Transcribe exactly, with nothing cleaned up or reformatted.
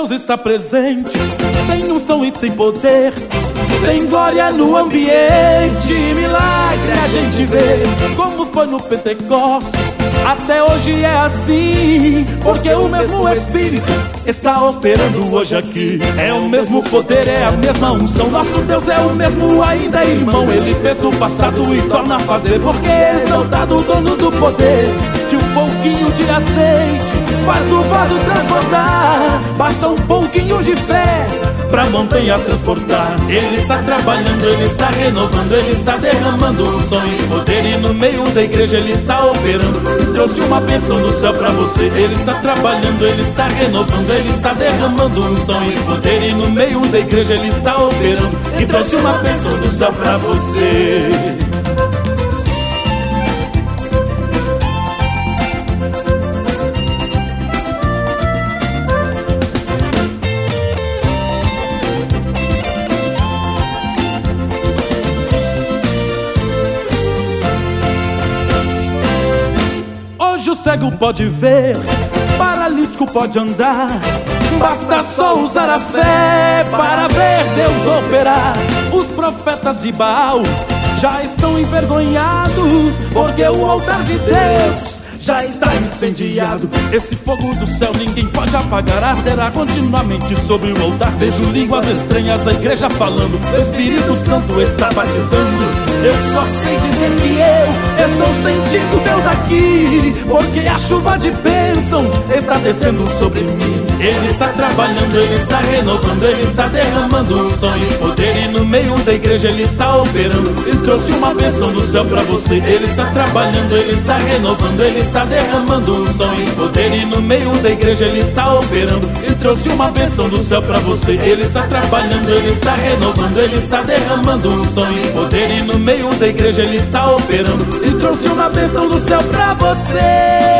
Deus está presente, tem unção e tem poder, tem glória no ambiente, milagre a gente vê. Como foi no Pentecostes, até hoje é assim, porque o mesmo Espírito está operando hoje aqui. É o mesmo poder, é a mesma unção, nosso Deus é o mesmo ainda, irmão. Ele fez no passado e torna a fazer, porque é exaltado o dono do poder. De um pouquinho de azeite faz o vaso transbordar, basta um pouquinho de fé pra montanha transportar. Ele está trabalhando, ele está renovando, ele está derramando unção e poder, e no meio da igreja ele está operando e trouxe uma bênção do céu pra você. Ele está trabalhando, ele está renovando, ele está derramando unção e poder, e no meio da igreja ele está operando e trouxe uma bênção do céu pra você. Hoje o cego pode ver, paralítico pode andar, basta só usar a fé para ver Deus operar. Os profetas de Baal já estão envergonhados, porque o altar de Deus já está incendiado. Esse fogo do céu ninguém pode apagar, arderá continuamente sobre o altar. Vejo línguas estranhas, a igreja falando, o Espírito Santo está batizando. Eu só sei dizer que eu estou sentindo Deus aqui, porque a chuva de bênçãos está descendo sobre mim. Ele está trabalhando, ele está renovando, ele está derramando unção e poder, e no meio da igreja ele está operando e trouxe uma bênção do céu pra você. Ele está trabalhando, ele está renovando, ele está derramando unção e poder, e no meio da igreja ele está operando e trouxe uma bênção do céu pra você. Ele está trabalhando, ele está renovando, ele está derramando unção e poder, e no meio da igreja ele está operando e trouxe uma bênção do céu pra você.